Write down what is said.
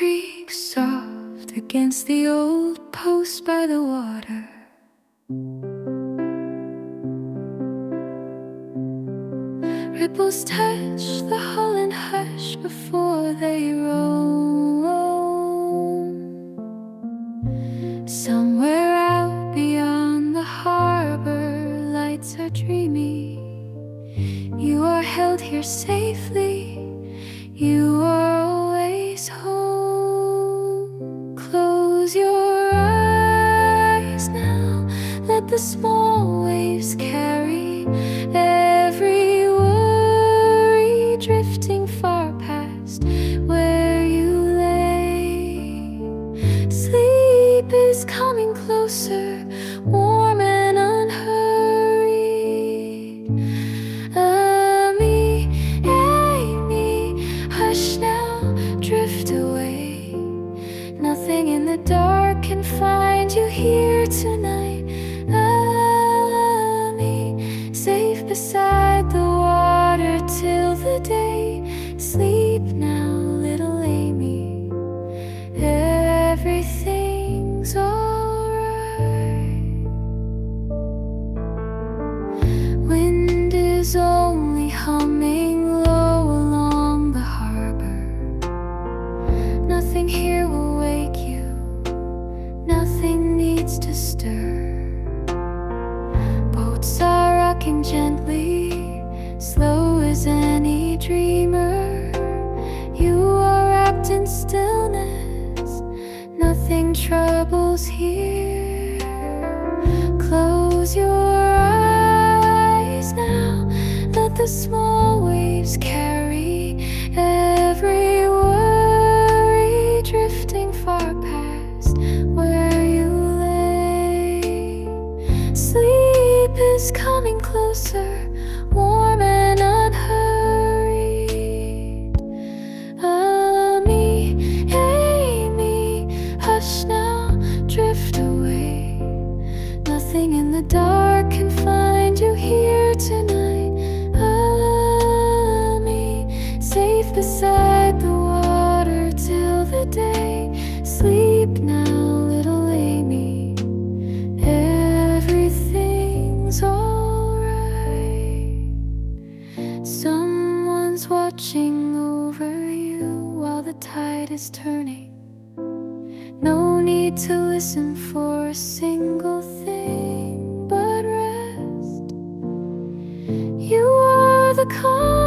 creaks soft against the old post by the water. Ripples touch the hull and hush before they roam. Somewhere out beyond the harbor, lights are dreamy. You are held here safely. You are always home. Close your eyes now. Let the small waves carry every worry drifting far past where you lay. Sleep is coming closer, warm and unhurried. Hush now, drift away. Nothing in the dark can find you here tonight. Safe beside the water till the day. Sleep now, little Amy. Everything's alright. Wind is only humming low along the harbor. Nothing here will wake you. Nothing needs to stir. Boats are rocking gently, slow as any dreamer. You are wrapped in stillness. Nothing troubles here. Close your eyes now. Let the small waves carry every worry drifting far past where you lay. Sleep is coming closer, warm and unhurried. Amy, hush now, drift away. Nothing in the dark can find you here tonight. Safe beside the water till the day. Sleep now, little Amy. Everything's alright. Someone's watching over you while the tide is turning. No need to listen for a single thing but rest. You are the calm